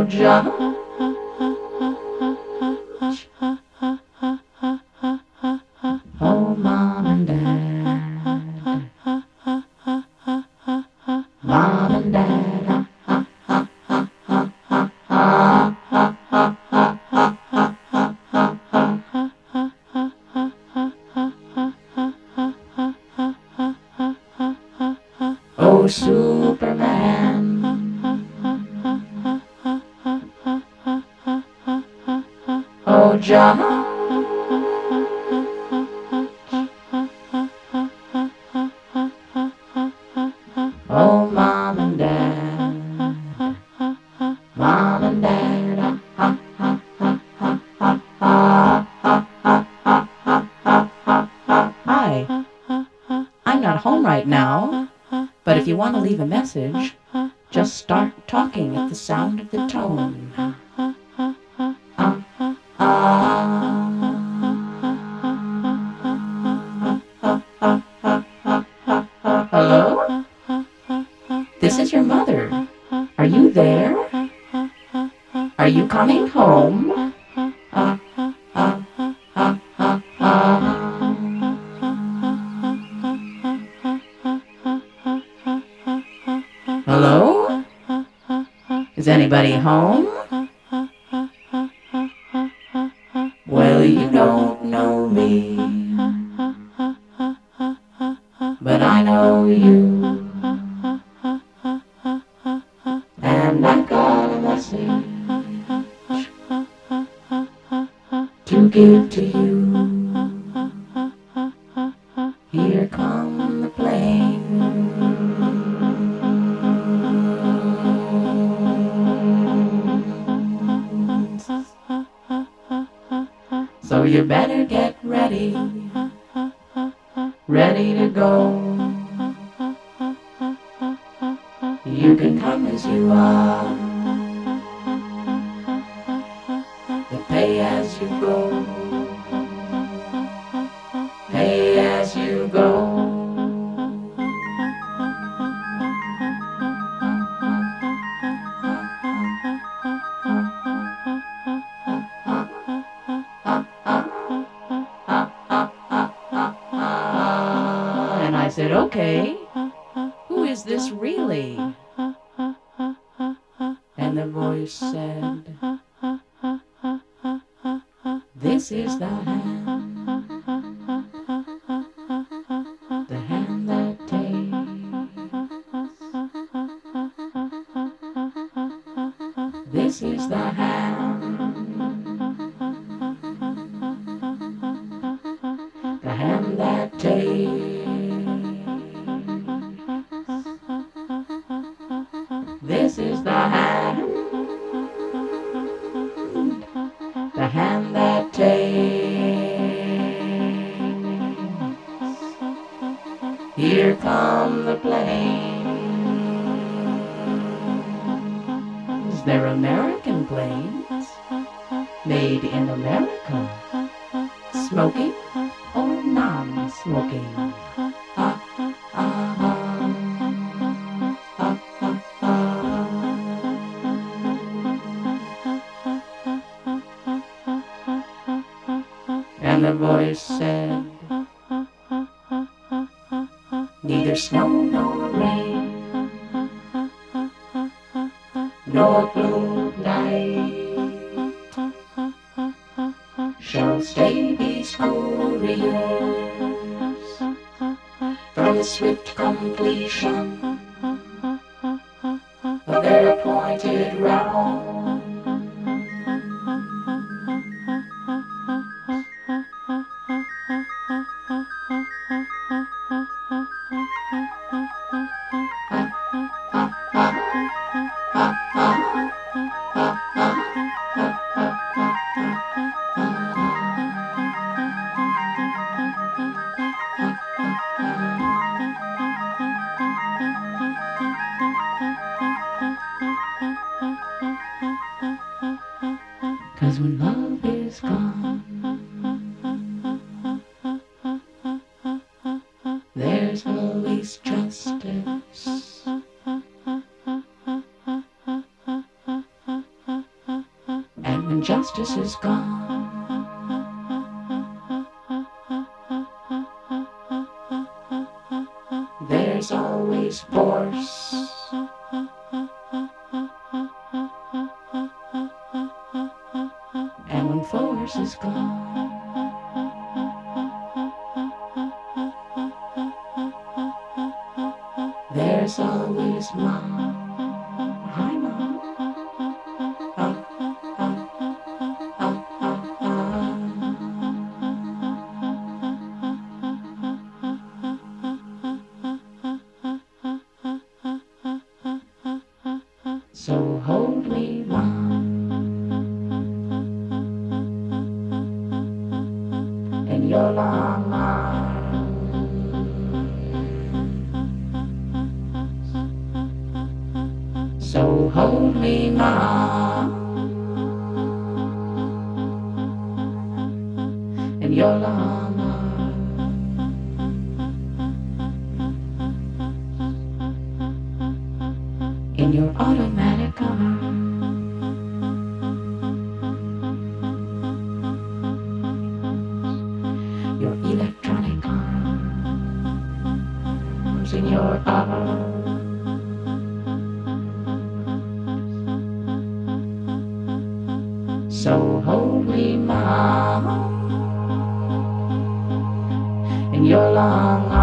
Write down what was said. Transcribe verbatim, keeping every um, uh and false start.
Oh, George. Oh, Mom and Dad. Mom and Dad. Oh, Superman. Oh, George. Oh, Mom and Dad. Mom and Dad. Hi. I'm not home right now, but if you want to leave a message, just start talking at the sound of the tone. Hello? This is your mother. Are you there? Are you coming home? Hello? Is anybody home? Well, you don't know me, but I know you, and I've got a message to give to you. Here come the planes. So you better get ready, ready to go. You can come as you are, but pay as you go. Pay as you go. And I said, okay, who is this really? And the voice said, this is the hand, the hand that takes. This is the hand, the hand that takes. This is the hand, the hand that takes. Here come the planes. They're American planes, made in America. Smoking or non-smoking? And the voice said, neither snow nor rain, nor blue night shall stay these couriers from the swift completion of their appointed round. Cause when love is gone, there's always justice. when justice is gone. There's always force. And when force is gone, there's always mom. Hi, mom. Uh, uh, uh, uh, uh. So hold me, mom, in your long arms. So hold me, mom, in your long arms. In your automatic arms. Your electronic arms. In your arms. So hold me, mom, in your long arms.